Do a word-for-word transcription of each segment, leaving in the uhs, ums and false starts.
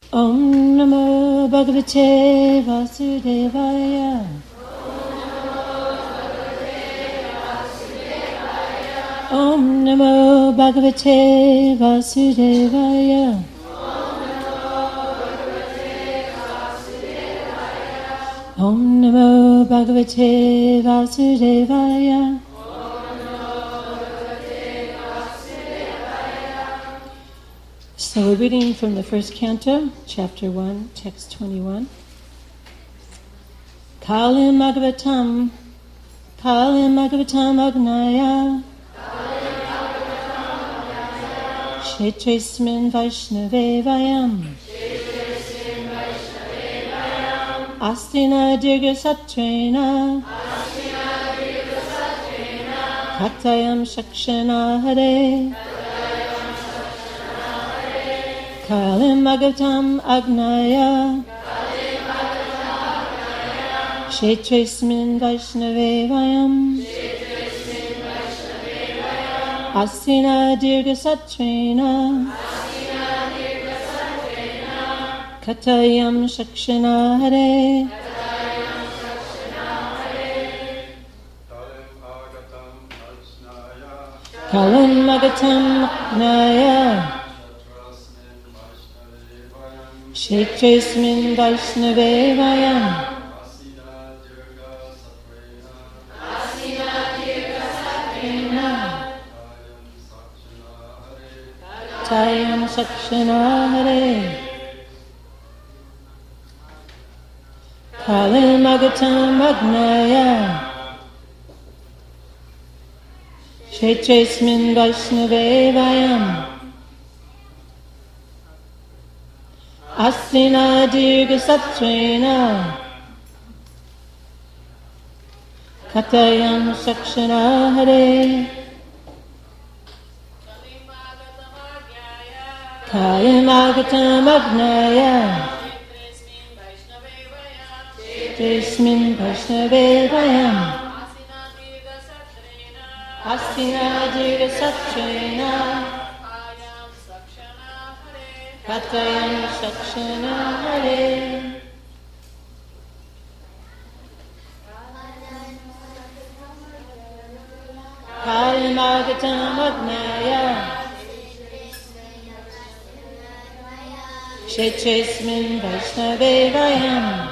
Om Namo Bhagavate Vasudevaya. Om Namo Bhagavate Vasudevaya. Om Namo Bhagavate Vasudevaya. So we're reading from the first canto, chapter one, text twenty-one. Kalim Bhagavatam, Kalim Bhagavatam Agnaya, Kshetresmin Vaishnave Vayam, Astina Dirga Satrena, Katayam Shakshana Hare, Kalim Bhagavatam Agnaya, Kshetresmin Vaishnave Vayam, Astina Dirga Satrena, Katayam Shakshana Hare, Kalim Bhagavatam Agnaya, Kshetresmin Vaishnave Vayam, Katayam Shakshana Hare, Kalim Bhagavatam Agnaya, Kshetresmin Vaishnave Vayam, Astina Dirga Satrena, Katayam Shakshana Hare, Kalim Bhagavatam Agnaya, Kshetresmin Vaishnave Vayam, Astina Dirga Satrena, Katayam Shakshana Hare. Kalim Bhagavatam Agnaya, Kshetresmin Vaishnave Vayam,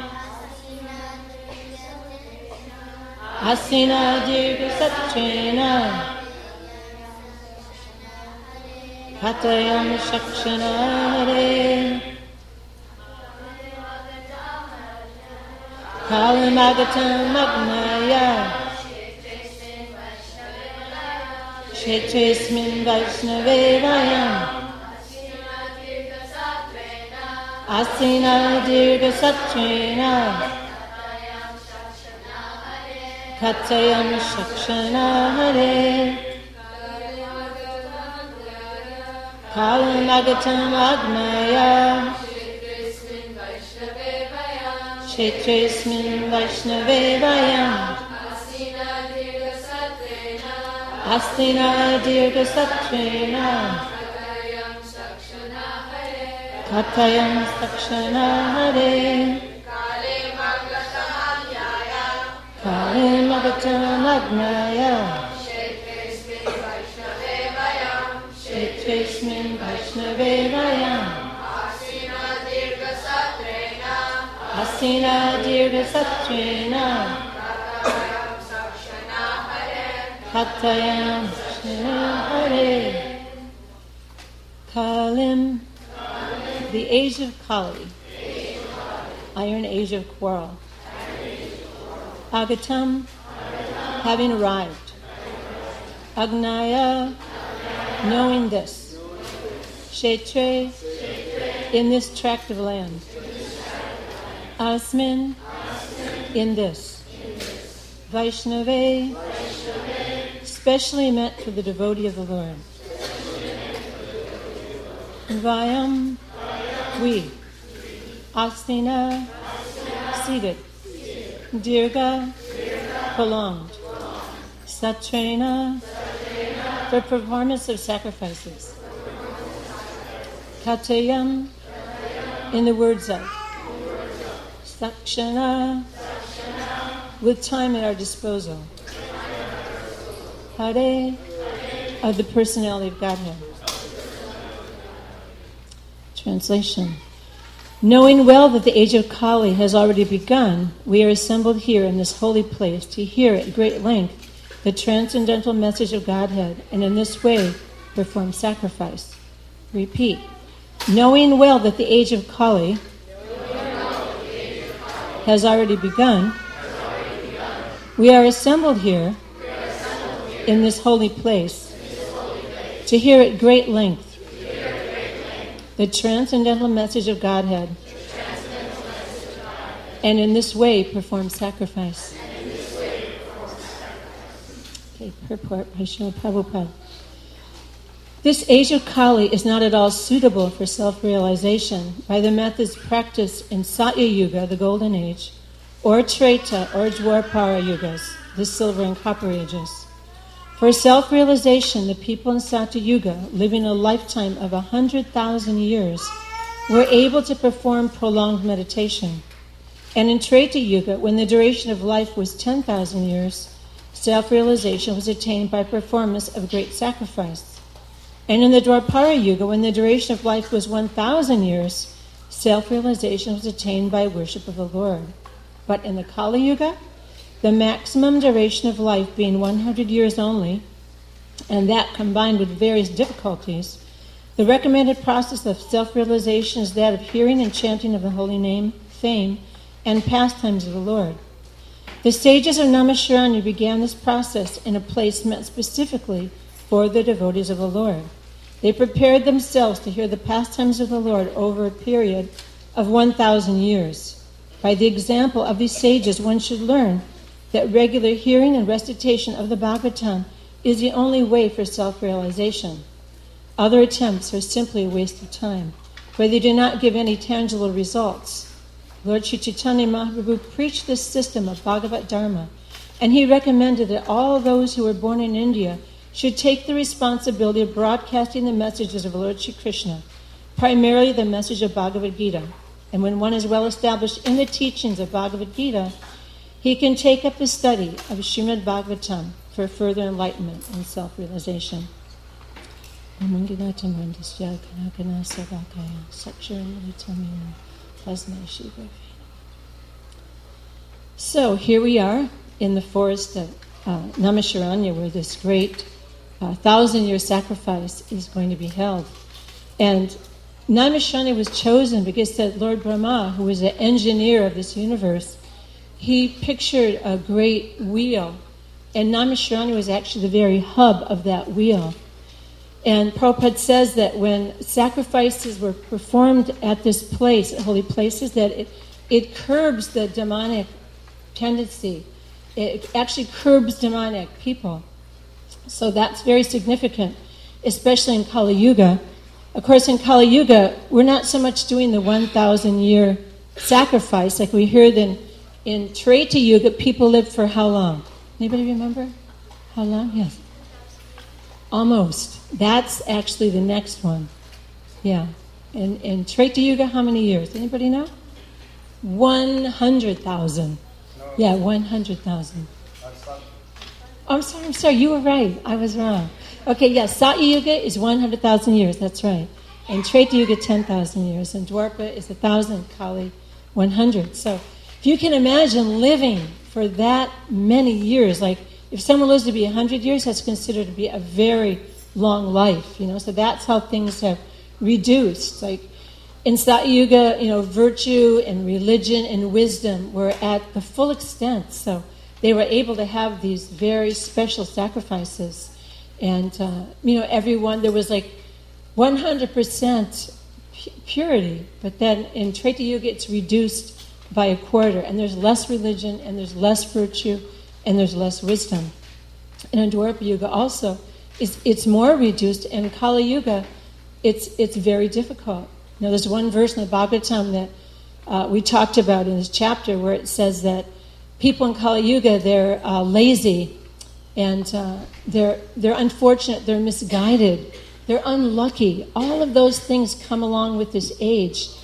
Asina Dirga Satrena, Katayam Shakshana Hare, Kalim Bhagavatam Agnaya, Kshetresmin Vaishnave Vayam, Asina Dirga Satrena, Katayam Shakshana Hare, Kalim Bhagavatam Agnaya, Kshetresmin Vaishnave Vayam, Astina Dirga Satrena, Katayam Shakshana Hare, Kalim Bhagavatam Agnaya, Kshetresmin Vaishnave Vayam, Asina Dirga Satrena, Katayam Shakshana Hare. Kalim, the age of Kali, iron age of quarrel. Agatam, having arrived. Agnaya, knowing this. Kshetre, in this tract of land. Asmin, in this. Vaishnave, specially meant for the devotee of the Lord. Vayam, we. Astina, seated. Dirga, prolonged. Satrena, for performance of sacrifices. Katayam, in the words of Sakshana, with time at our disposal. Hare, of the personality of Godhead. Translation. Knowing well that the age of Kali has already begun, we are assembled here in this holy place to hear at great length the transcendental message of Godhead, and in this way perform sacrifice. Repeat. Knowing well that the age of Kali has already begun, we are assembled here in this holy place to hear at great length the transcendental message of Godhead, and in this way perform sacrifice. Okay, purport by Srila Prabhupada. This age of Kali is not at all suitable for self-realization by the methods practiced in Satya Yuga, the Golden Age, or Treta or Dwapara Yugas, the Silver and Copper Ages. For self-realization, the people in Satya Yuga, living a lifetime of a hundred thousand years, were able to perform prolonged meditation. And in Treta Yuga, when the duration of life was ten thousand years, self-realization was attained by performance of great sacrifice. And in the Dwapara Yuga, when the duration of life was one thousand years, self-realization was attained by worship of the Lord. But in the Kali Yuga, the maximum duration of life being one hundred years only, and that combined with various difficulties, the recommended process of self-realization is that of hearing and chanting of the holy name, fame, and pastimes of the Lord. The sages of Naimisharanya began this process in a place meant specifically for the devotees of the Lord. They prepared themselves to hear the pastimes of the Lord over a period of one thousand years. By the example of these sages, one should learn that regular hearing and recitation of the Bhagavatam is the only way for self-realization. Other attempts are simply a waste of time, for they do not give any tangible results. Lord Sri Chaitanya Mahaprabhu preached this system of Bhagavat Dharma, and he recommended that all those who were born in India should take the responsibility of broadcasting the messages of Lord Sri Krishna, primarily the message of Bhagavad Gita. And when one is well established in the teachings of Bhagavad Gita, he can take up the study of Srimad Bhagavatam for further enlightenment and self-realization. So here we are in the forest of uh, Naimisharanya, where this great uh, thousand-year sacrifice is going to be held. And Naimisharanya was chosen because that Lord Brahma, who was the engineer of this universe, he pictured a great wheel, and Naimisharanya was actually the very hub of that wheel. And Prabhupada says that when sacrifices were performed at this place, at holy places, that it, it curbs the demonic tendency. It actually curbs demonic people. So that's very significant, especially in Kali Yuga. Of course, in Kali Yuga, we're not so much doing the one thousand year sacrifice like we heard in In Treta Yuga, people lived for how long? Anybody remember? How long? Yes. Almost. That's actually the next one. Yeah. In, in Treta Yuga, how many years? Anybody know? one hundred thousand. Yeah, one hundred thousand. Oh, I'm sorry, I'm sorry. You were right. I was wrong. Okay, yes. Yeah, Satya Yuga is one hundred thousand years. That's right. And Treta Yuga, ten thousand years. And Dwapara is one thousand. Kali, one hundred. So if you can imagine living for that many years, like if someone lives to be one hundred years, that's considered to be a very long life, you know. So that's how things have reduced. Like in Satya Yuga, you know, virtue and religion and wisdom were at the full extent. So they were able to have these very special sacrifices. And, uh, you know, everyone, there was like one hundred percent purity. But then in Treta Yuga, it's reduced by a quarter, and there's less religion, and there's less virtue, and there's less wisdom. And in Dwapara Yuga also, it's, it's more reduced, and in Kali Yuga, it's it's very difficult. Now, there's one verse in the Bhagavatam that uh, we talked about in this chapter where it says that people in Kali Yuga, they're uh, lazy, and uh, they're they're unfortunate, they're misguided, they're unlucky. All of those things come along with this age.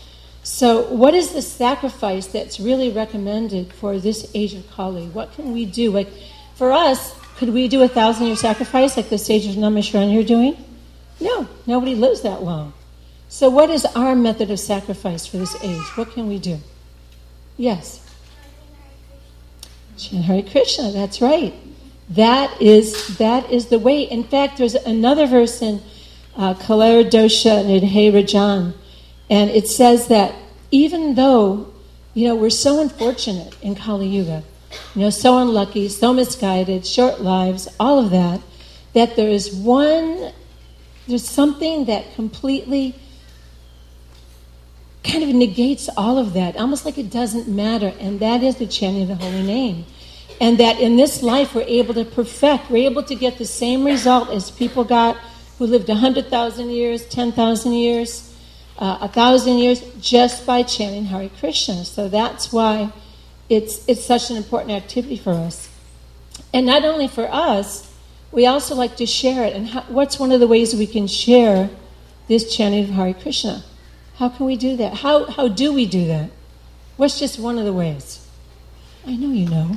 So what is the sacrifice that's really recommended for this age of Kali? What can we do? Like, for us, could we do a thousand-year sacrifice like the sages of Namaskaran are doing? No, nobody lives that long. So what is our method of sacrifice for this age? What can we do? Yes? Chant Hare Krishna, that's right. That is that is the way. In fact, there's another verse in uh, Kalera Dosha Nidhe Rajan, and it says that even though, you know, we're so unfortunate in Kali Yuga, you know, so unlucky, so misguided, short lives, all of that, that there is one, there's something that completely kind of negates all of that, almost like it doesn't matter, and that is the chanting of the holy name. And that in this life we're able to perfect, we're able to get the same result as people got who lived one hundred thousand years, ten thousand years, uh, one thousand years, just by chanting Hare Krishna. So that's why it's it's such an important activity for us. And not only for us, we also like to share it. And how, what's one of the ways we can share this chanting of Hare Krishna? How can we do that? How how do we do that? What's just one of the ways? I know you know.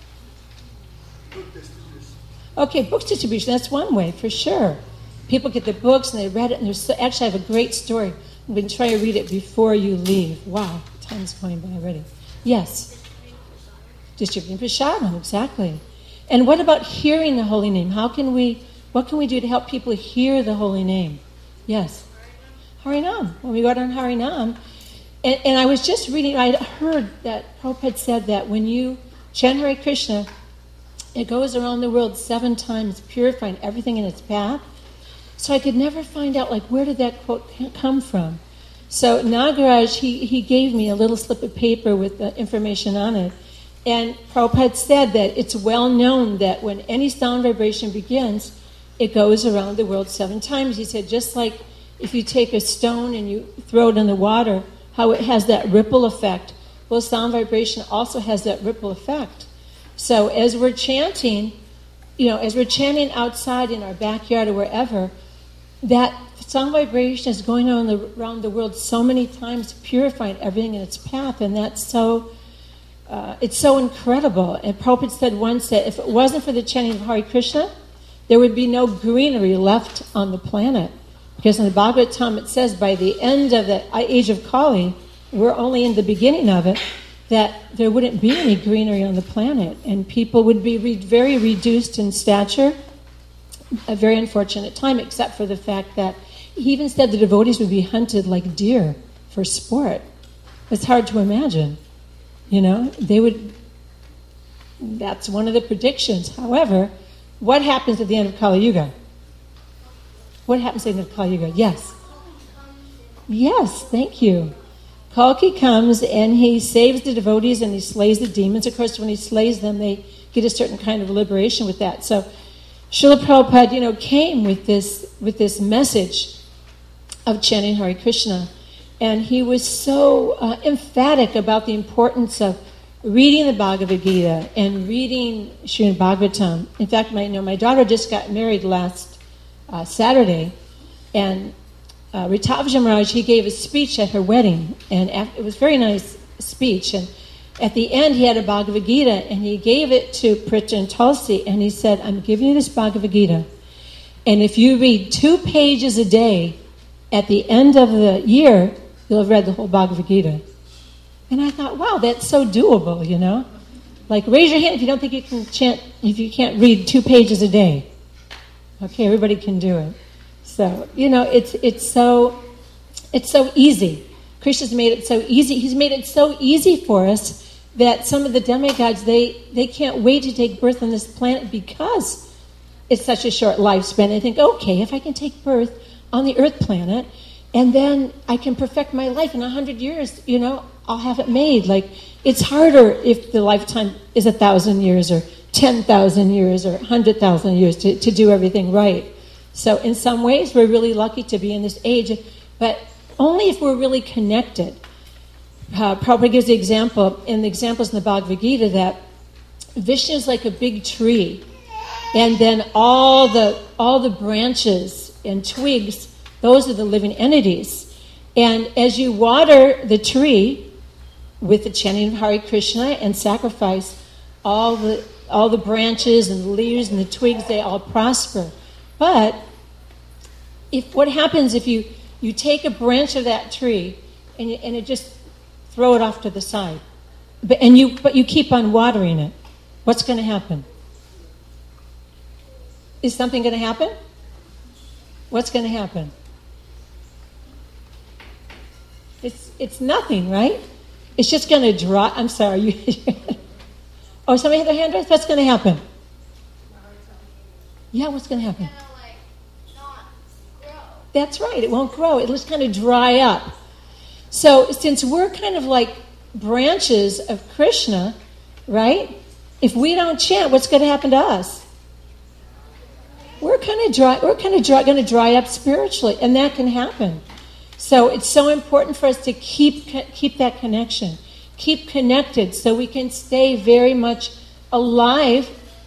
Okay, book distribution, that's one way, for sure. People get the books and they read it, and there's so, actually I have a great story. I'm going to try to read it before you leave. Wow, time's going by already. Yes. Distributing prasadam, exactly. And what about hearing the holy name? How can we, what can we do to help people hear the holy name? Yes. Harinam. When we go down Harinam, and, and I was just reading, I heard that Prabhupada said that when you chant Hare Krishna, it goes around the world seven times, purifying everything in its path. So I could never find out, like, where did that quote come from? So Nagaraj, he, he gave me a little slip of paper with the information on it. And Prabhupada said that it's well known that when any sound vibration begins, it goes around the world seven times. He said, just like if you take a stone and you throw it in the water, how it has that ripple effect. Well, sound vibration also has that ripple effect. So as we're chanting, you know, as we're chanting outside in our backyard or wherever, that sound vibration is going on the, around the world so many times, purifying everything in its path, and that's so, uh, it's so incredible. And Prabhupada said once that if it wasn't for the chanting of Hare Krishna, there would be no greenery left on the planet. Because in the Bhagavatam it says by the end of the age of Kali, we're only in the beginning of it, that there wouldn't be any greenery on the planet, and people would be re- very reduced in stature, a very unfortunate time, except for the fact that he even said the devotees would be hunted like deer for sport. It's hard to imagine. You know, they would, that's one of the predictions. However, what happens at the end of Kali Yuga? What happens at the end of Kali Yuga? Yes. Yes, thank you. Kalki comes and he saves the devotees and he slays the demons. Of course, when he slays them, they get a certain kind of liberation with that. So, Srila Prabhupada, you know, came with this with this message of chanting Hare Krishna, and he was so uh, emphatic about the importance of reading the Bhagavad Gita and reading Srimad Bhagavatam. In fact, my you know my daughter just got married last uh, Saturday, and Uh, Ritavja Maharaj, he gave a speech at her wedding, and after, it was a very nice speech, and at the end he had a Bhagavad Gita, and he gave it to Prita and Tulsi, and he said, I'm giving you this Bhagavad Gita, and if you read two pages a day, at the end of the year, you'll have read the whole Bhagavad Gita. And I thought, wow, that's so doable, you know? Like, raise your hand if you don't think you can chant, if you can't read two pages a day. Okay, everybody can do it. So, you know, it's it's so it's so easy. Krishna's made it so easy. He's made it so easy for us that some of the demigods, they, they can't wait to take birth on this planet because it's such a short lifespan. They think, okay, if I can take birth on the Earth planet and then I can perfect my life in a hundred years, you know, I'll have it made. Like, it's harder if the lifetime is a thousand years or ten thousand years or a hundred thousand years to, to do everything right. So in some ways, we're really lucky to be in this age, but only if we're really connected. Uh, Prabhupada gives the example, in the examples in the Bhagavad Gita, that Vishnu is like a big tree, and then all the all the branches and twigs, those are the living entities. And as you water the tree with the chanting of Hare Krishna and sacrifice, all the all the branches and the leaves and the twigs, they all prosper. But if what happens if you, you take a branch of that tree and you, and you just throw it off to the side, but and you but you keep on watering it, what's going to happen? Is something going to happen? What's going to happen? It's it's nothing, right? It's just going to dry. I'm sorry. You, oh, somebody had their hand raised? What's going to happen? Yeah, what's going to happen? It's gonna, like, not grow. That's right. It won't grow. It'll just kind of dry up. So since we're kind of like branches of Krishna, right? If we don't chant, what's going to happen to us? We're kind of dry. We're kind of dry, going to dry up spiritually, and that can happen. So it's so important for us to keep keep that connection, keep connected, so we can stay very much alive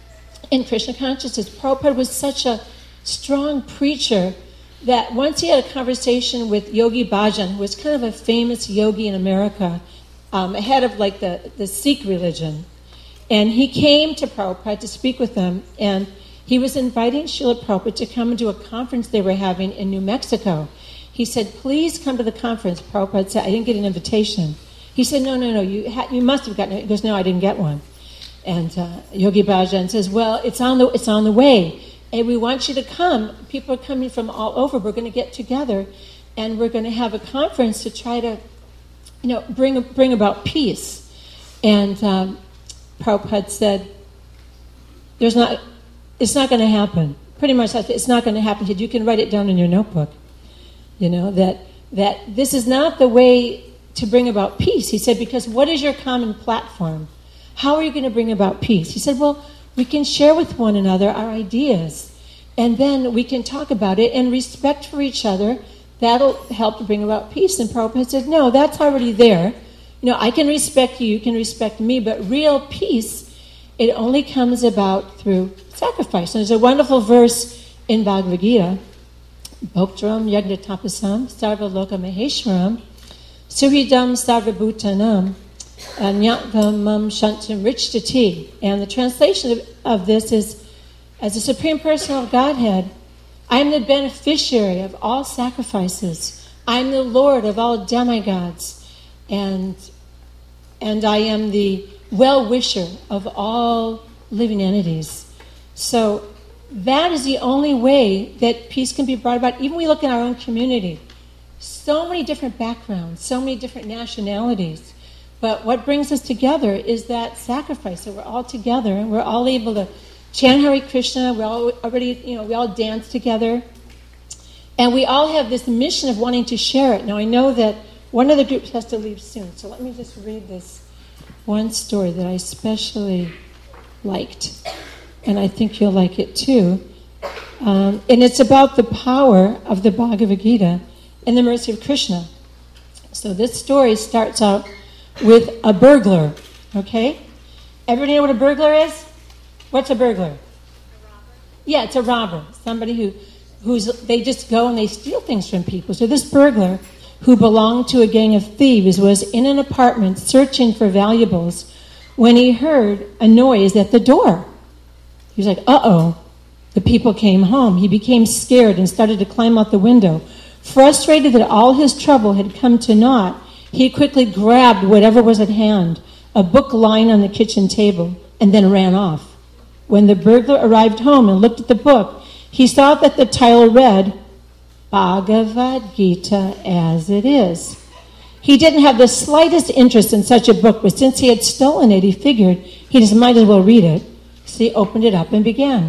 in Krishna consciousness. Prabhupada was such a strong preacher that once he had a conversation with Yogi Bhajan, who was kind of a famous yogi in America, um, head of like the, the Sikh religion, and he came to Prabhupada to speak with them, and he was inviting Srila Prabhupada to come to a conference they were having in New Mexico. He said, please come to the conference. Prabhupada said, I didn't get an invitation. He said, no, no, no, you ha- you must have gotten it. He goes, no, I didn't get one. And uh, Yogi Bhajan says, well, it's on the it's on the way. And we want you to come. People are coming from all over. We're going to get together, and we're going to have a conference to try to, you know, bring bring about peace. And um, Prabhupada said, there's not, it's not going to happen. Pretty much, it's not going to happen. You can write it down in your notebook. You know, that that this is not the way to bring about peace. He said, because what is your common platform? How are you going to bring about peace? He said, well, we can share with one another our ideas, and then we can talk about it, and respect for each other, that'll help to bring about peace. And Prabhupada said, no, that's already there. You know, I can respect you, you can respect me, but real peace, it only comes about through sacrifice. And there's a wonderful verse in Bhagavad Gita, Bhoktram Yagnatapasam Sarva Loka Maheshwaram Suhridam Sarva Bhutanam Nyatvam Mam Shantam Richtati. And the translation of, of this is, as the Supreme Person of Godhead, I am the beneficiary of all sacrifices. I am the Lord of all demigods. And, and I am the well-wisher of all living entities. So that is the only way that peace can be brought about. Even we look in our own community, so many different backgrounds, so many different nationalities. But what brings us together is that sacrifice, that we're all together and we're all able to chant Hare Krishna. We all already, you know, we all dance together, and we all have this mission of wanting to share it. Now I know that one of the groups has to leave soon, so let me just read this one story that I especially liked. And I think you'll like it too. Um, and it's about the power of the Bhagavad Gita and the mercy of Krishna. So this story starts out with a burglar, okay? Everybody know what a burglar is? What's a burglar? A robber. Yeah, it's a robber. Somebody who, who's they just go and they steal things from people. So this burglar, who belonged to a gang of thieves, was in an apartment searching for valuables when he heard a noise at the door. He was like, uh-oh. The people came home. He became scared and started to climb out the window. Frustrated that all his trouble had come to naught, he quickly grabbed whatever was at hand, a book lying on the kitchen table, and then ran off. When the burglar arrived home and looked at the book, he saw that the title read, Bhagavad Gita as it is. He didn't have the slightest interest in such a book, but since he had stolen it, he figured he just might as well read it. So he opened it up and began.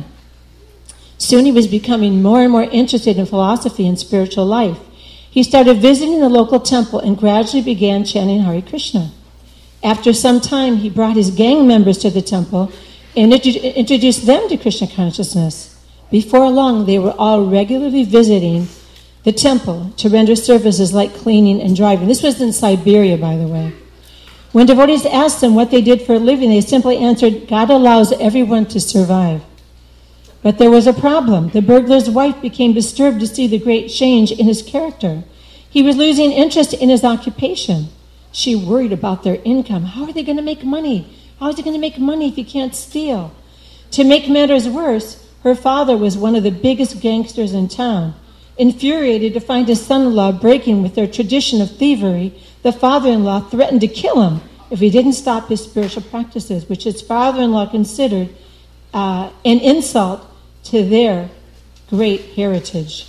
Soon he was becoming more and more interested in philosophy and spiritual life. He started visiting the local temple and gradually began chanting Hare Krishna. After some time, he brought his gang members to the temple and introduced them to Krishna consciousness. Before long, they were all regularly visiting the temple to render services like cleaning and driving. This was in Siberia, by the way. When devotees asked them what they did for a living, they simply answered, God allows everyone to survive. But there was a problem. The burglar's wife became disturbed to see the great change in his character. He He was losing interest in his occupation. She worried about their income. How are they going to make money? How is he going to make money if he can't steal? To make matters worse, her father was one of the biggest gangsters in town. Infuriated to find his son-in-law breaking with their tradition of thievery, the father-in-law threatened to kill him if he didn't stop his spiritual practices, which his father-in-law considered uh, an insult to their great heritage.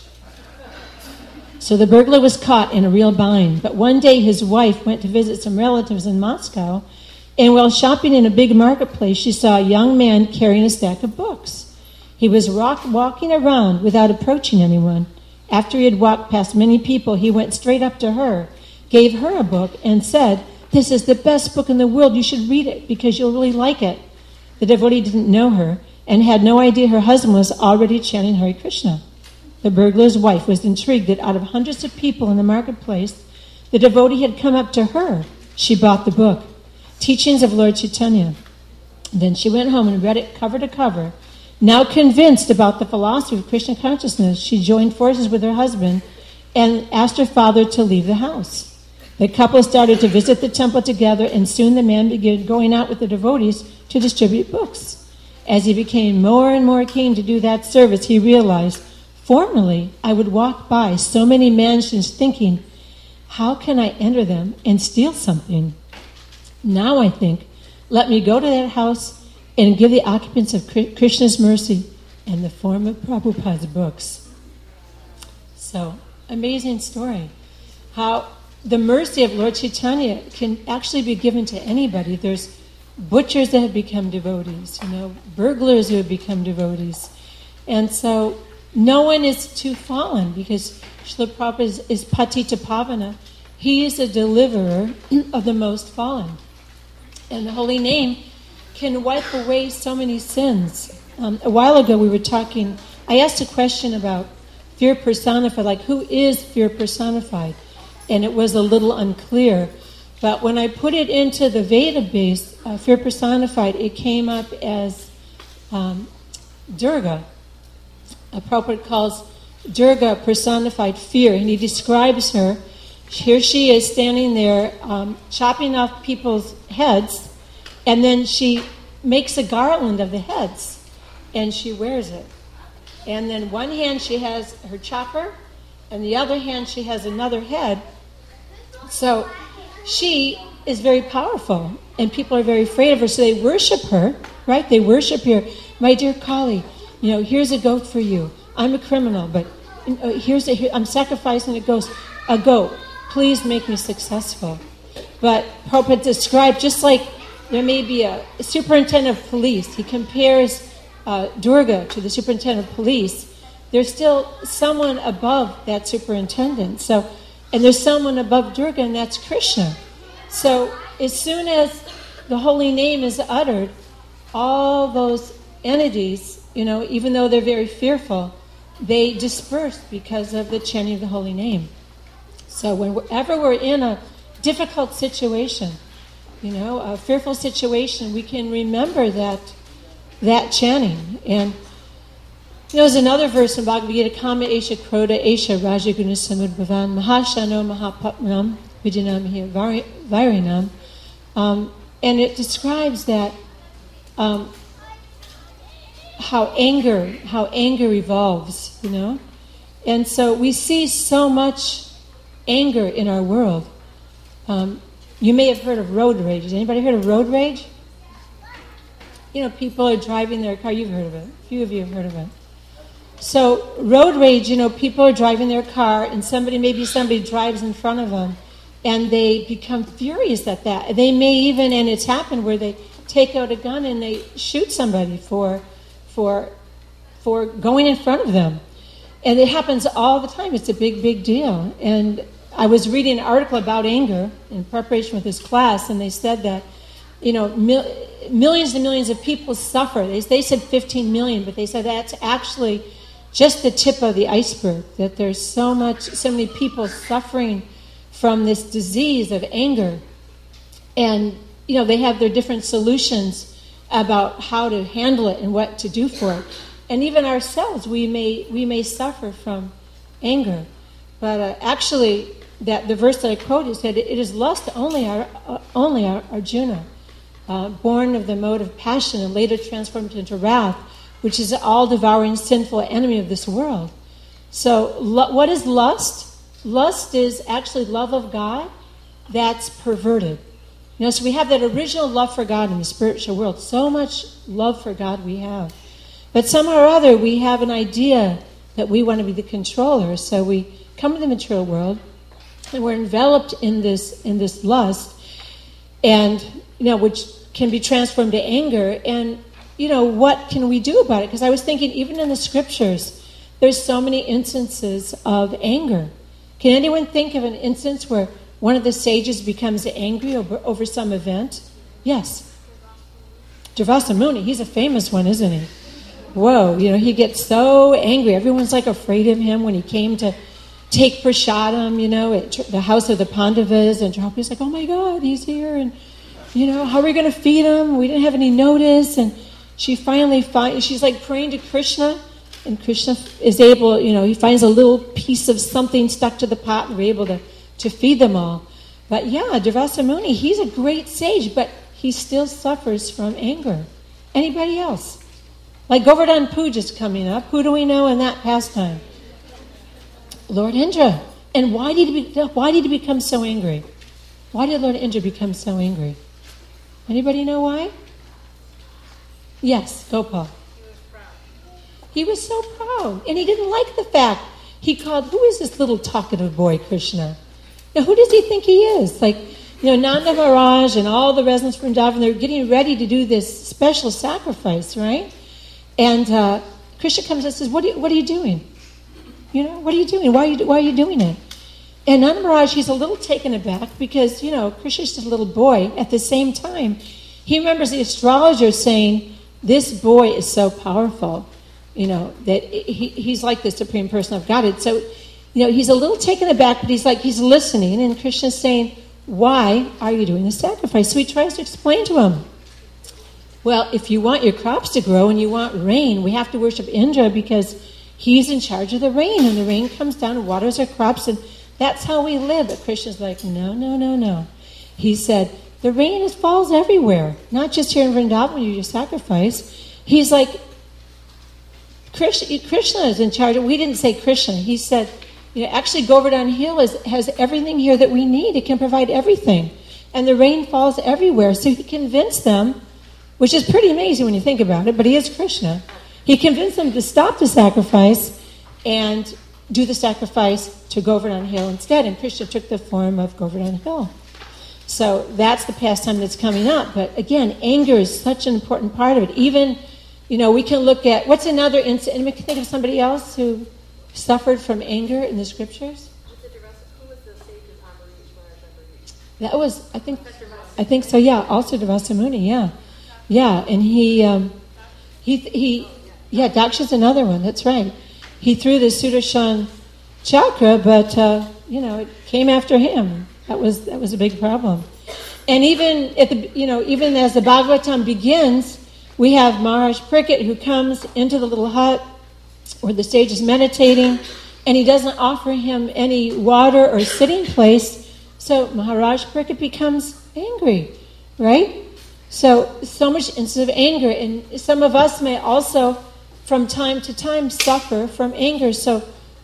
So the burglar was caught in a real bind. But one day his wife went to visit some relatives in Moscow, and while shopping in a big marketplace, she saw a young man carrying a stack of books. He was rock- walking around without approaching anyone. After he had walked past many people, he went straight up to her, gave her a book, and said, "This is the best book in the world. You should read it because you'll really like it." The devotee didn't know her and had no idea her husband was already chanting Hare Krishna. The burglar's wife was intrigued that out of hundreds of people in the marketplace, the devotee had come up to her. She bought the book, Teachings of Lord Chaitanya. Then she went home and read it cover to cover. Now convinced about the philosophy of Krishna consciousness, she joined forces with her husband and asked her father to leave the house. The couple started to visit the temple together, and soon the man began going out with the devotees to distribute books. As he became more and more keen to do that service, he realized, formerly I would walk by so many mansions thinking, how can I enter them and steal something? Now I think, let me go to that house and give the occupants of Krishna's mercy in the form of Prabhupada's books. So, amazing story. How the mercy of Lord Chaitanya can actually be given to anybody. There's butchers that have become devotees, you know, burglars who have become devotees. And so no one is too fallen because Srila Prabhupada is, is Patita Pavana. He is a deliverer of the most fallen. And the holy name can wipe away so many sins. Um, a while ago we were talking, I asked a question about fear personified, like who is fear personified? And it was a little unclear. But when I put it into the Veda base, uh, fear personified, it came up as um, Durga. Uh, Prabhupada calls Durga personified fear, and he describes her. Here she is standing there um, chopping off people's heads, and then she makes a garland of the heads, and she wears it. And then one hand she has her chopper, and the other hand she has another head. So she is very powerful, and people are very afraid of her, so they worship her, right? They worship her. My dear Kali, you know, here's a goat for you. I'm a criminal, but here's a, here, I'm sacrificing a goat. A goat. Please make me successful. But Prabhupada described, just like there may be a superintendent of police, he compares uh, Durga to the superintendent of police. There's still someone above that superintendent. So, and there's someone above Durga, and that's Krishna. So as soon as the holy name is uttered, all those entities, you know, even though they're very fearful, they disperse because of the chanting of the holy name. So whenever we're in a difficult situation, you know, a fearful situation, we can remember that that chanting. And you know, there's another verse in Bhagavad Gita, Kama Esha Kroda Esha Rajaguna Samudbhavan Mahashano Mahapapnam Vidyanam Vairinam. Um, and it describes that um, how anger, how anger evolves, you know. And so we see so much anger in our world. Um, you may have heard of road rage. Has anybody heard of road rage? You know, people are driving their car. You've heard of it. A few of you have heard of it. So road rage, you know, people are driving their car and somebody, maybe somebody drives in front of them and they become furious at that. They may even, and it's happened where they take out a gun and they shoot somebody for for for going in front of them. And it happens all the time. It's a big, big deal. And I was reading an article about anger in preparation with this class, and they said that, you know, mil- millions and millions of people suffer. They, they said fifteen million, but they said that's actually just the tip of the iceberg, that there's so much, so many people suffering from this disease of anger. And, you know, they have their different solutions about how to handle it and what to do for it. And even ourselves, we may we may suffer from anger. But uh, actually, that the verse that I quoted said, "It is lust only, our, uh, only our, Arjuna, uh, born of the mode of passion and later transformed into wrath, which is the all-devouring sinful enemy of this world." So, lo- what is lust? Lust is actually love of God that's perverted. You know, so we have that original love for God in the spiritual world. So much love for God we have. But somehow or other, we have an idea that we want to be the controller. So we come to the material world, and we're enveloped in this in this lust, and you know, which can be transformed to anger. And you know, what can we do about it? Because I was thinking, even in the scriptures, there's so many instances of anger. Can anyone think of an instance where one of the sages becomes angry over, over some event? Yes. Durvasa Muni, he's a famous one, isn't he? Whoa, you know, he gets so angry. Everyone's like afraid of him when he came to take prasadam, you know, at the house of the Pandavas, and Draupadi's like, oh my God, he's here, and, you know, how are we going to feed him? We didn't have any notice. And she finally finds, she's like praying to Krishna, and Krishna is able, you know, he finds a little piece of something stuck to the pot, and we're able to, to feed them all. But yeah, Durvasa Muni, he's a great sage, but he still suffers from anger. Anybody else? Like Govardhan Puja is coming up. Who do we know in that pastime? Lord Indra. And why did he be, why did he become so angry? Why did Lord Indra become so angry? Anybody know why? Yes, Gopal. He was so proud, and he didn't like the fact he called, who is this little talkative boy, Krishna? Now, who does he think he is? Like, you know, Nanda Maharaj and all the residents from Vrindavan, they're getting ready to do this special sacrifice, right? And uh, Krishna comes and says, what are, you, what are you doing? You know, what are you doing? Why are you, why are you doing it? And Nanda Maharaj, he's a little taken aback because, you know, Krishna's just a little boy. At the same time, he remembers the astrologer saying, this boy is so powerful. You know, that he, he's like the Supreme Person of Godhead. So, you know, he's a little taken aback, but he's like, he's listening. And Krishna's saying, why are you doing the sacrifice? So he tries to explain to him. Well, if you want your crops to grow and you want rain, we have to worship Indra because he's in charge of the rain. And the rain comes down and waters our crops. And that's how we live. But Krishna's like, no, no, no, no. He said, the rain is, falls everywhere. Not just here in Vrindavan when you do your sacrifice. He's like, Krishna, Krishna is in charge. We didn't say Krishna. He said, you know, actually Govardhan Hill is, has everything here that we need. It can provide everything. And the rain falls everywhere. So he convinced them, which is pretty amazing when you think about it, but he is Krishna. He convinced them to stop the sacrifice and do the sacrifice to Govardhan Hill instead. And Krishna took the form of Govardhan Hill. So that's the pastime that's coming up. But again, anger is such an important part of it. Even, you know, we can look at, what's another incident? We can think of somebody else who suffered from anger in the scriptures? Who was the sage in Ambarish? That was, I think, I think so, yeah. Also Durvasa Muni, yeah. Yeah, and he, um, he, he, yeah, Daksha's another one, that's right. He threw the Sudarshan chakra, but, uh, you know, it came after him. That was, that was a big problem. And even at the, you know, even as the Bhagavatam begins, we have Maharaj Parikshit who comes into the little hut where the sage is meditating, and he doesn't offer him any water or sitting place, so Maharaj Parikshit becomes angry, right? So, so much instance of anger, and some of us may also, from time to time, suffer from anger. So,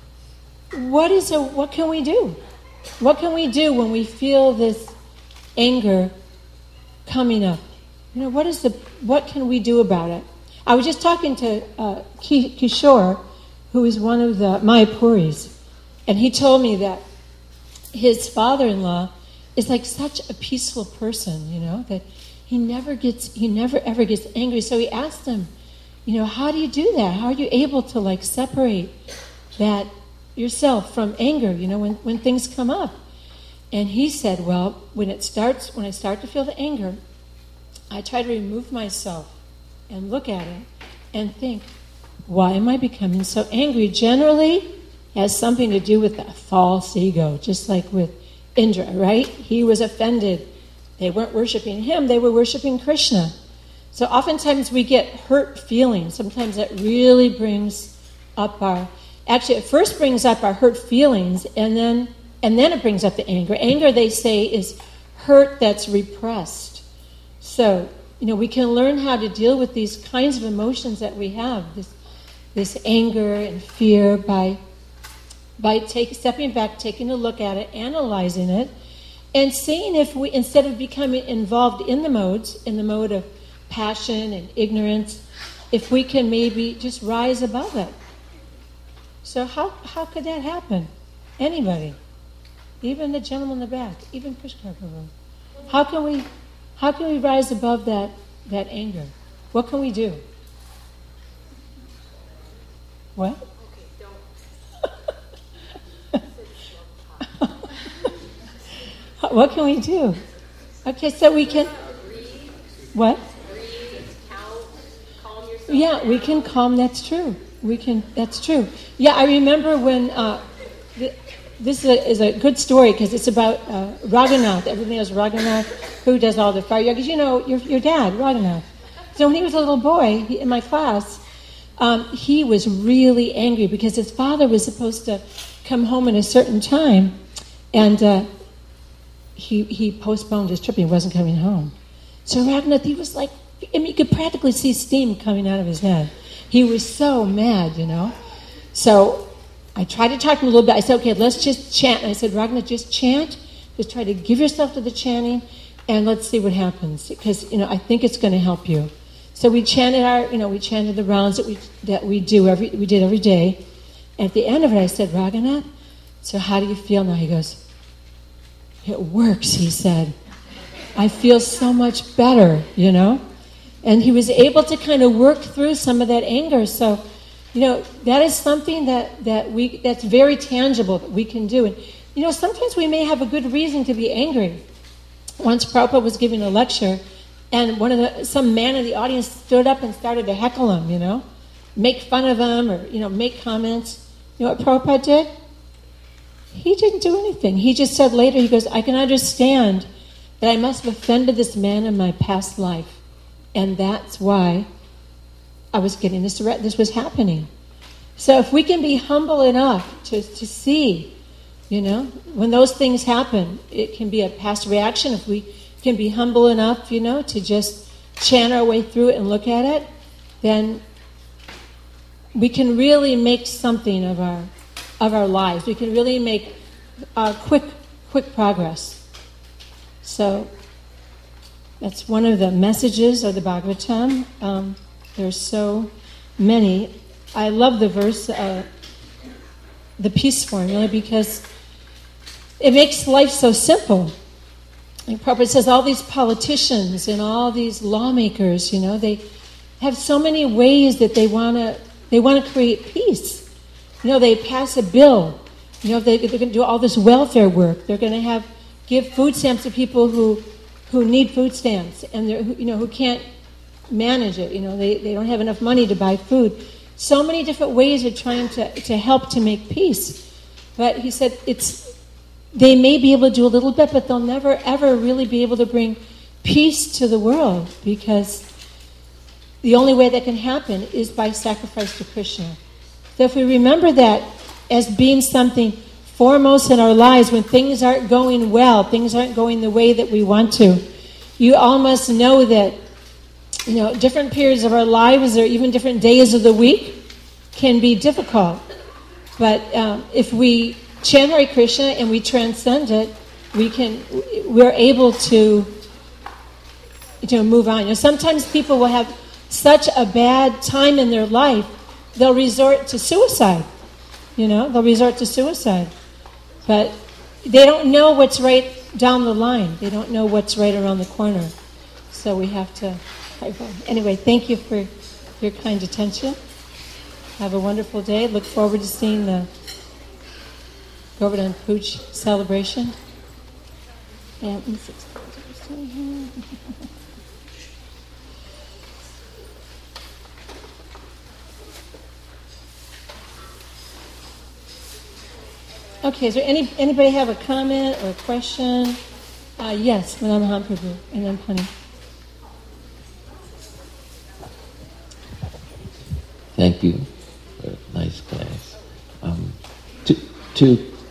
what is a, what can we do? What can we do when we feel this anger coming up? You know, what is the, what can we do about it? I was just talking to uh, Kishore, who is one of the Mayapuris, and he told me that his father-in-law is like such a peaceful person, you know, that he never gets, he never ever gets angry. So he asked him, you know, how do you do that? How are you able to like separate that yourself from anger, you know, when, when things come up? And he said, well, when it starts, when I start to feel the anger, I try to remove myself and look at it and think, why am I becoming so angry? Generally has something to do with that false ego, just like with Indra, right? He was offended. They weren't worshiping him, they were worshiping Krishna. So oftentimes we get hurt feelings. Sometimes that really brings up our, actually it first brings up our hurt feelings, and then and then it brings up the anger. Anger, they say, is hurt that's repressed. So, you know, we can learn how to deal with these kinds of emotions that we have, this this anger and fear, by by take, stepping back, taking a look at it, analyzing it, and seeing if we, instead of becoming involved in the modes, in the mode of passion and ignorance, if we can maybe just rise above it. So how how could that happen? Anybody, even the gentleman in the back, even Pushkar Prabhu. How can we how can we rise above that that anger? What can we do? What? What can we do? Okay, so we can. What? Yeah, we can calm. That's true. We can. That's true. Yeah, I remember when. Uh, th- this is a, is a good story because it's about uh, Raghunath. Everybody knows Raghunath, who does all the fire yogas. You know, your your dad, Raghunath. So when he was a little boy he, in my class, um, he was really angry because his father was supposed to come home at a certain time, and uh, he he postponed his trip. He wasn't coming home. So Raghunath, he was like. I mean, you could practically see steam coming out of his head. He was so mad, you know. So I tried to talk to him a little bit. I said, okay, let's just chant. And I said, Raghunath, just chant. Just try to give yourself to the chanting, and let's see what happens. Because, you know, I think it's going to help you. So we chanted our, you know, we chanted the rounds that we that we do every we did every day. And at the end of it, I said, Raghunath, so how do you feel now? He goes, it works, he said. I feel so much better, you know. And he was able to kind of work through some of that anger. So, you know, that is something that, that we that's very tangible that we can do. And, you know, sometimes we may have a good reason to be angry. Once Prabhupada was giving a lecture, and one of the some man in the audience stood up and started to heckle him, you know, make fun of him or, you know, make comments. You know what Prabhupada did? He didn't do anything. He just said later, he goes, I can understand that I must have offended this man in my past life. And that's why I was getting this, this was happening. So if we can be humble enough to, to see, you know, when those things happen, it can be a past reaction. If we can be humble enough, you know, to just chant our way through it and look at it, then we can really make something of our of our lives. We can really make uh, quick, quick progress. So that's one of the messages of the Bhagavatam. Um, there's so many. I love the verse, uh, the peace formula, because it makes life so simple. And Prabhupada says all these politicians and all these lawmakers, you know, they have so many ways that they want to they want to create peace. You know, they pass a bill. You know, they, they're going to do all this welfare work. They're going to have give food stamps to people who who need food stamps and they're, you know, who can't manage it. You know, they, they don't have enough money to buy food. So many different ways of trying to, to help to make peace. But he said it's they may be able to do a little bit, but they'll never ever really be able to bring peace to the world, because the only way that can happen is by sacrifice to Krishna. So if we remember that as being something foremost in our lives, when things aren't going well, things aren't going the way that we want to, you all must know that, you know, different periods of our lives or even different days of the week can be difficult. But um, if we chant Hare Krishna and we transcend it, we can, we're able to, to move on. You know, sometimes people will have such a bad time in their life, they'll resort to suicide. You know, they'll resort to suicide. But they don't know what's right down the line. They don't know what's right around the corner. So we have to... Anyway, thank you for your kind attention. Have a wonderful day. Look forward to seeing the Govardhan Pooch celebration. And okay, is there any anybody have a comment or a question? Uh, yes, Madame Mahaprabhu, and then Pani. Thank you for a nice class. Um, two, two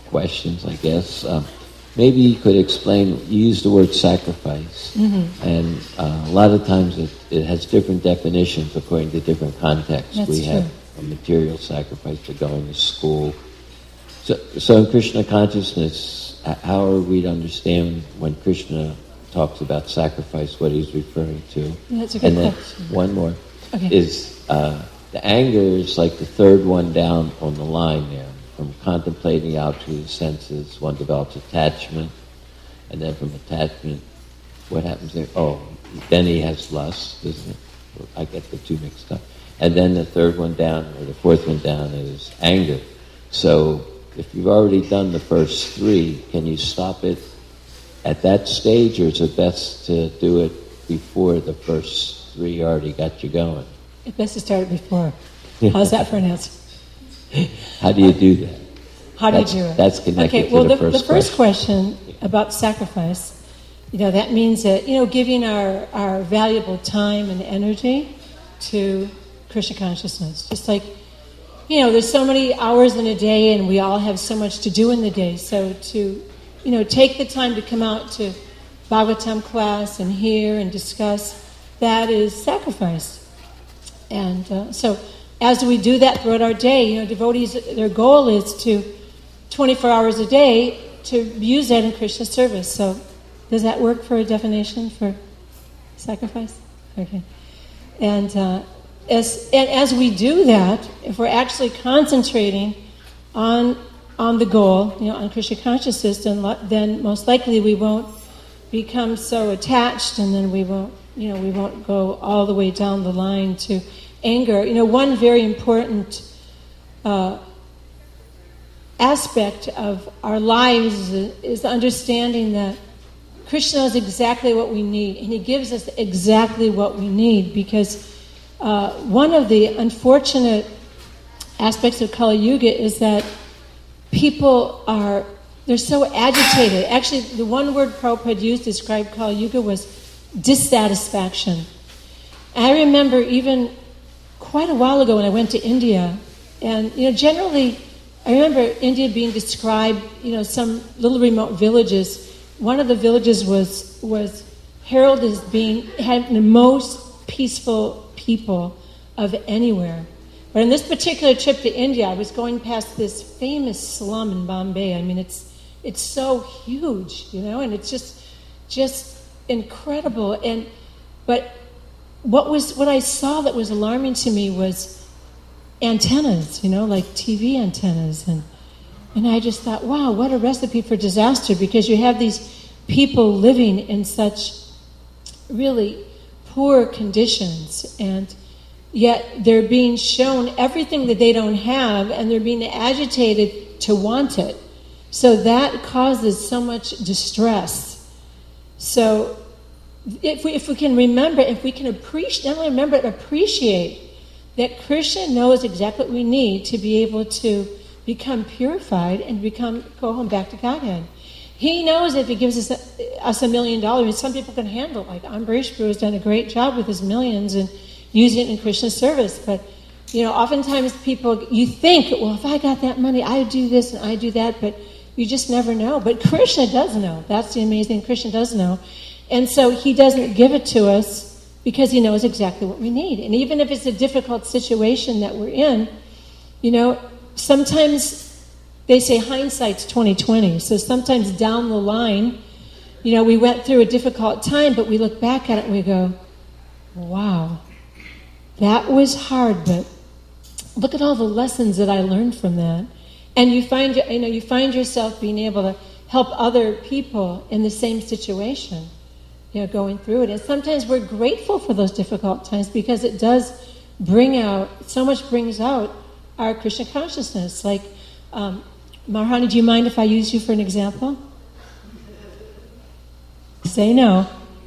questions, I guess. Um, maybe you could explain, you used the word sacrifice, Mm-hmm. and uh, a lot of times it, it has different definitions according to different contexts. That's we true. have a material sacrifice for going to school. So, so in Krishna consciousness, h- how are we to understand when Krishna talks about sacrifice, what he's referring to? That's a good and then question. one more Okay. is uh, the anger is like the third one down on the line there. From contemplating out through the senses, one develops attachment, and then from attachment, what happens there? Oh, then he has lust, isn't it? I get the two mixed up. And then the third one down, or the fourth one down, is anger. So if you've already done the first three, can you stop it at that stage, or is it best to do it before the first three already got you going? It's best to start it before. How's that for an answer? How do you do that? How do That's- you do it? that's connected okay, to well, the the, first the first question about sacrifice, you know, that means that, you know, giving our, our valuable time and energy to Krishna consciousness. Just like, you know, there's so many hours in a day and we all have so much to do in the day. So to, you know, take the time to come out to Bhagavatam class and hear and discuss, that is sacrifice. And uh, so as we do that throughout our day, you know, devotees, their goal is to twenty-four hours a day to use that in Krishna service. So does that work for a definition for sacrifice? Okay. And uh, as and as we do that, if we're actually concentrating on on the goal, you know, on Krishna consciousness, then, then most likely we won't become so attached, and then we won't, you know, we won't go all the way down the line to anger. You know, one very important uh, aspect of our lives is, is the understanding that Krishna knows exactly what we need, and He gives us exactly what we need, because uh, one of the unfortunate aspects of Kali Yuga is that people are, they're so agitated. Actually, the one word Prabhupada used to describe Kali Yuga was dissatisfaction. I remember even quite a while ago when I went to India, and, you know, generally, I remember India being described, you know, some little remote villages. One of the villages was was heralded as being, had the most peaceful people of anywhere. But on this particular trip to India, I was going past this famous slum in Bombay. I mean, it's it's so huge, you know, and it's just just incredible. And but what was what I saw that was alarming to me was antennas, you know, like T V antennas, and and I just thought, wow, what a recipe for disaster, because you have these people living in such really poor conditions, and yet they're being shown everything that they don't have, and they're being agitated to want it. So that causes so much distress. So if we, if we can remember, if we can appreciate, not only remember, but appreciate that Krishna knows exactly what we need to be able to become purified and become go home back to Godhead. He knows if He gives us a, us a million dollars, some people can handle it. Like Ambrish Prabhu has done a great job with his millions and using it in Krishna's service. But, you know, oftentimes people, you think, well, if I got that money, I do this and I do that, but you just never know. But Krishna does know. That's the amazing thing. Krishna does know. And so He doesn't give it to us because He knows exactly what we need. And even if it's a difficult situation that we're in, you know, sometimes they say hindsight's twenty twenty. So sometimes down the line, you know, we went through a difficult time, but we look back at it and we go, wow, that was hard, but look at all the lessons that I learned from that. And you find, you know, you find yourself being able to help other people in the same situation, you know, going through it. And sometimes we're grateful for those difficult times because it does bring out, so much brings out our Krishna consciousness. Like, um, Maharani, do you mind if I use you for an example? Say no.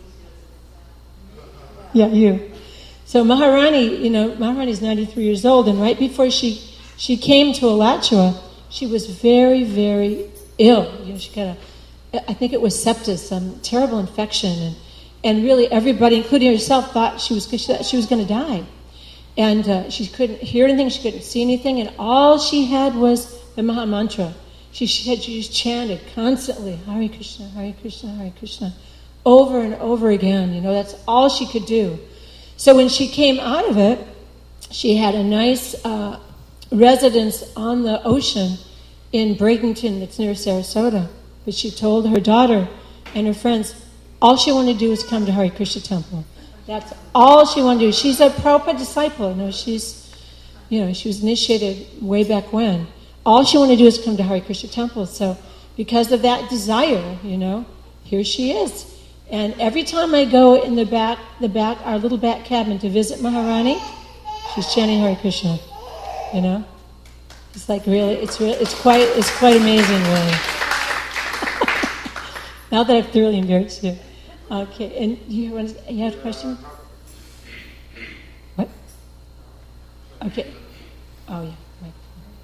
Yeah, you. So Maharani, you know, Maharani's ninety-three years old, and right before she she came to Alachua, she was very, very ill. You know, she got a, I think it was sepsis, some terrible infection, and and really everybody, including herself, thought she was she was going to die, and uh, she couldn't hear anything, she couldn't see anything, and all she had was the Maha Mantra. She said she just chanted constantly, Hare Krishna, Hare Krishna, Hare Krishna, over and over again. You know, that's all she could do. So when she came out of it, she had a nice uh, residence on the ocean in Bradenton, that's near Sarasota. But she told her daughter and her friends, all she wanted to do was come to Hare Krishna temple. That's all she wanted to do. She's a Prabhupada disciple. You know, she's, you know, she was initiated way back when. All she wanted to do is come to Hare Krishna temple. So because of that desire, you know, here she is. And every time I go in the back, the back, our little back cabin to visit Maharani, she's chanting Hare Krishna. You know, it's like really, it's really, it's quite, it's quite amazing, really. Now that I've thoroughly embarrassed you. Okay, and you want to, you have a question? What? Okay. Oh yeah. Right.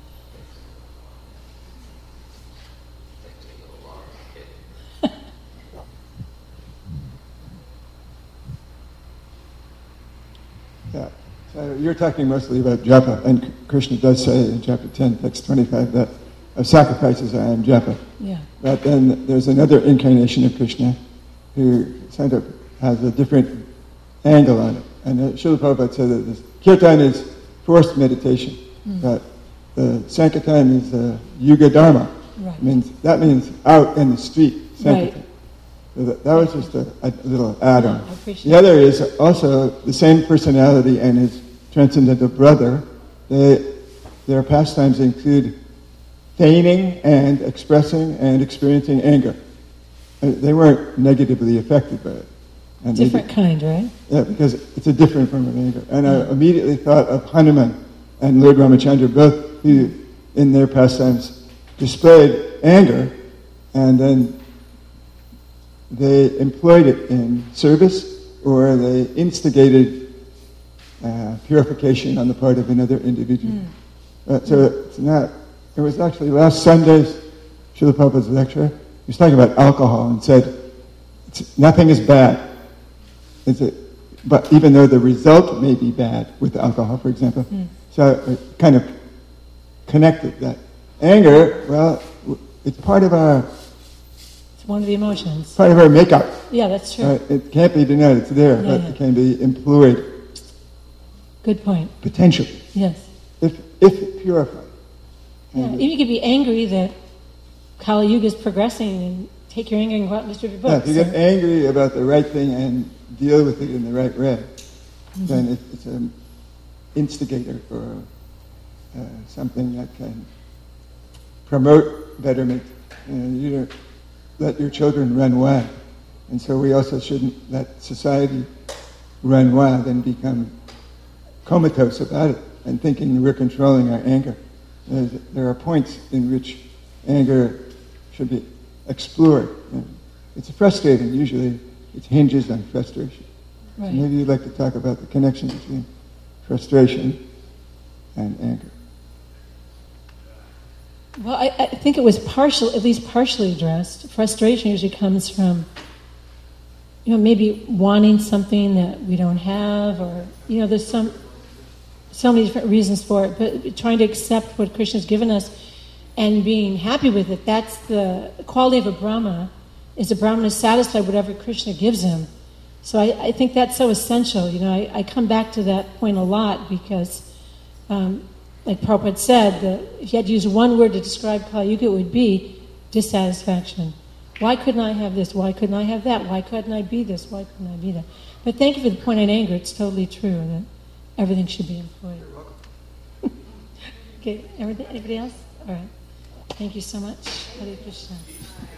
Yeah. So you're talking mostly about japa, and Krishna does say in chapter ten, text twenty-five, that of sacrifices I am japa. Yeah. But then there's another incarnation of Krishna who kind of has a different angle on it. And uh, Srila Prabhupada said that this kirtan is forced meditation, mm. but the sankirtan is uh, yuga dharma. Right. It means, that means out in the street, sankirtan. Right. So that, that was just a, a little add-on. I appreciate The other is also the same personality and his transcendental brother. They, their pastimes include feigning and expressing and experiencing anger. Uh, They weren't negatively affected by it. And they Different did- kind, right? Yeah, because it's a different form of anger. And I immediately thought of Hanuman and Lord Ramachandra, both who, in their pastimes, displayed anger, and then they employed it in service, or they instigated uh, purification on the part of another individual. Mm. Uh, so it's not. It was actually last Sunday's Srila Prabhupada's lecture. He was talking about alcohol and said, it's, nothing is bad. It's a, but even though the result may be bad with alcohol, for example. Mm. So it kind of connected that. Anger, well, it's part of our It's one of the emotions. part of our makeup. Yeah, that's true. Uh, it can't be denied. It's there, Yeah, but yeah. it can be employed Good point. potentially Yes. if if purified. Yeah, And- you could be angry that Kali Yuga is progressing and take your anger and go out and distribute Yeah, books. if you get angry about the right thing and deal with it in the right way, Mm-hmm. then it, it's an instigator or uh, something that can promote betterment. And you don't let your children run wild. And so we also shouldn't let society run wild and become comatose about it and thinking we're controlling our anger. There's, there are points in which anger should be explored. And it's frustrating. Usually it hinges on frustration. Right. So maybe you'd like to talk about the connection between frustration and anger. Well, I, I think it was partial, at least partially addressed. Frustration usually comes from, you know, maybe wanting something that we don't have, or, you know, there's some so many different reasons for it, but trying to accept what Krishna's given us and being happy with it. That's the quality of a Brahma, is a Brahman is satisfied with whatever Krishna gives him. So I, I think that's so essential. You know, I, I come back to that point a lot because, um, like Prabhupada said, that if you had to use one word to describe Kali Yuga, it would be dissatisfaction. Why couldn't I have this? Why couldn't I have that? Why couldn't I be this? Why couldn't I be that? But thank you for the point on anger. It's totally true that everything should be employed. Okay, everything, anybody else? All right. Thank you so much. Hare Krishna.